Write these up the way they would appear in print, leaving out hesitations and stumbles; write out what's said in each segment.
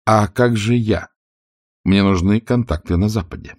А как же я? Мне нужны контакты на Западе.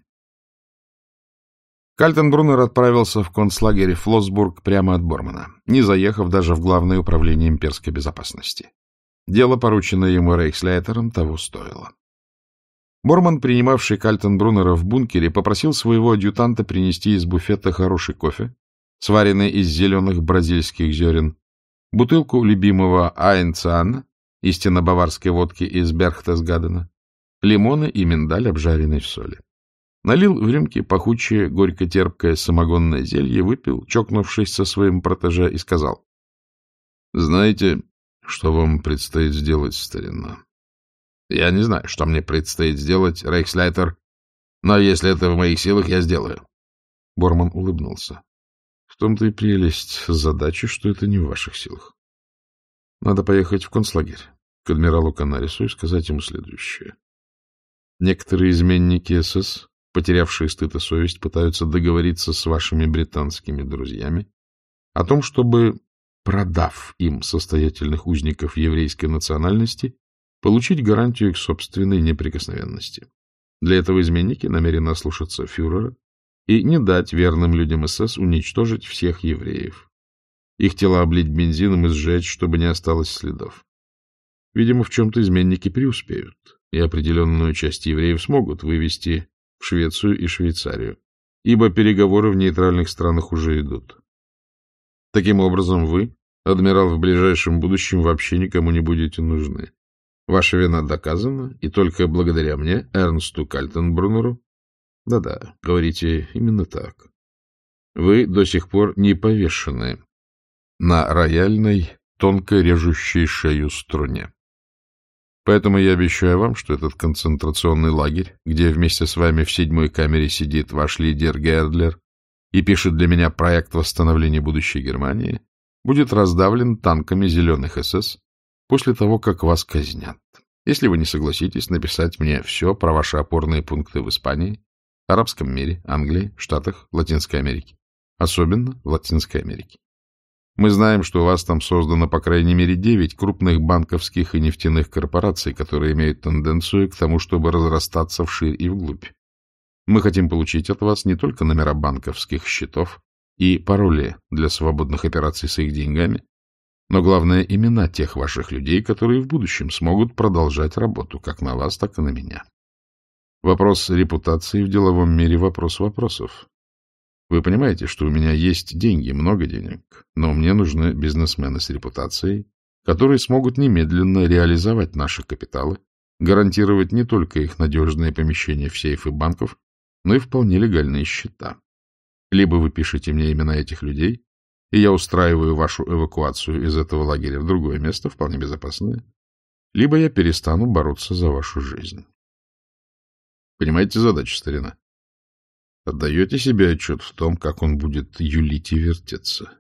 Кальтенбруннер отправился в концлагерь Флоссбург прямо от Бормана, не заехав даже в Главное управление имперской безопасности. Дело, порученное ему рейхсляйтером, того стоило. Борман, принимавший Кальтенбруннера в бункере, попросил своего адъютанта принести из буфета хороший кофе, сваренный из зеленых бразильских зерен, бутылку любимого Айнциана, истинно баварской водки из Берхтесгадена, лимоны и миндаль, обжаренный в соли. Налил в рюмки пахучее, горько-терпкое самогонное зелье, выпил, чокнувшись со своим протеже, и сказал: — Знаете, что вам предстоит сделать, старина? — Я не знаю, что мне предстоит сделать, рейхсляйтер, но если это в моих силах, я сделаю. Борман улыбнулся. — В том-то и прелесть задачи, что это не в ваших силах. Надо поехать в концлагерь к адмиралу Канарису и сказать ему следующее. Некоторые изменники СС, потерявшие стыд и совесть, пытаются договориться с вашими британскими друзьями о том, чтобы, продав им состоятельных узников еврейской национальности, получить гарантию их собственной неприкосновенности. Для этого изменники намерены ослушаться фюрера и не дать верным людям СС уничтожить всех евреев. Их тела облить бензином и сжечь, чтобы не осталось следов. Видимо, в чем-то изменники преуспеют, и определенную часть евреев смогут вывести в Швецию и Швейцарию, ибо переговоры в нейтральных странах уже идут. Таким образом, вы, адмирал, в ближайшем будущем вообще никому не будете нужны. Ваша вина доказана, и только благодаря мне, Эрнсту Кальтенбруннеру, да-да, говорите именно так, вы до сих пор не повешены на рояльной, тонко режущей шею струне. Поэтому я обещаю вам, что этот концентрационный лагерь, где вместе с вами в 7-й камере сидит ваш лидер Гердлер и пишет для меня проект восстановления будущей Германии, будет раздавлен танками зеленых СС после того, как вас казнят. Если вы не согласитесь написать мне все про ваши опорные пункты в Испании, арабском мире, Англии, Штатах, Латинской Америке. Особенно в Латинской Америке. Мы знаем, что у вас там создано по крайней мере 9 крупных банковских и нефтяных корпораций, которые имеют тенденцию к тому, чтобы разрастаться вширь и вглубь. Мы хотим получить от вас не только номера банковских счетов и пароли для свободных операций с их деньгами, но, главное, имена тех ваших людей, которые в будущем смогут продолжать работу как на вас, так и на меня. Вопрос репутации в деловом мире — вопрос вопросов. Вы понимаете, что у меня есть деньги, много денег, но мне нужны бизнесмены с репутацией, которые смогут немедленно реализовать наши капиталы, гарантировать не только их надежное помещение в сейфы банков, но и вполне легальные счета. Либо вы пишете мне имена этих людей, и я устраиваю вашу эвакуацию из этого лагеря в другое место, вполне безопасное, либо я перестану бороться за вашу жизнь. Понимаете задачу, старина? Отдаете себе отчет в том, как он будет юлить и вертеться?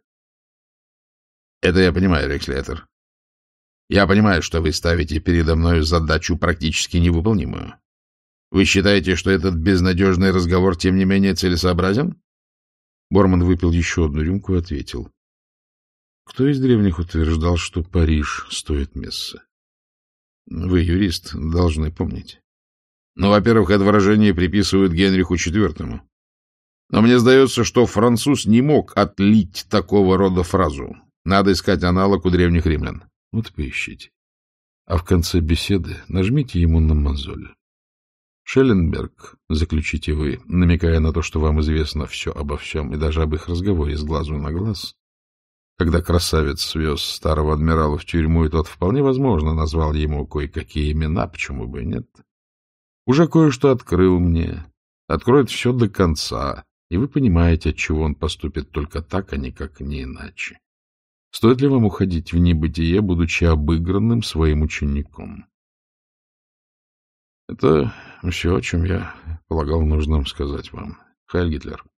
— Это я понимаю, рейхсляйтер. Я понимаю, что вы ставите передо мной задачу практически невыполнимую. Вы считаете, что этот безнадежный разговор, тем не менее, целесообразен? Борман выпил еще одну рюмку и ответил. Кто из древних утверждал, что Париж стоит мессы? Вы, юрист, должны помнить. Ну, во-первых, это выражение приписывают Генриху IV. Но мне сдается, что француз не мог отлить такого рода фразу. Надо искать аналог у древних римлян. Вот поищите. А в конце беседы нажмите ему на мозоль. Шелленберг, заключите вы, намекая на то, что вам известно все обо всем и даже об их разговоре с глазу на глаз. Когда красавец свез старого адмирала в тюрьму, и тот вполне возможно назвал ему кое-какие имена, почему бы и нет, уже кое-что открыл мне, откроет все до конца, и вы понимаете, отчего он поступит только так, а никак не иначе. Стоит ли вам уходить в небытие, будучи обыгранным своим учеником? Это все, о чем я полагал нужным сказать вам. Хайль Гитлер.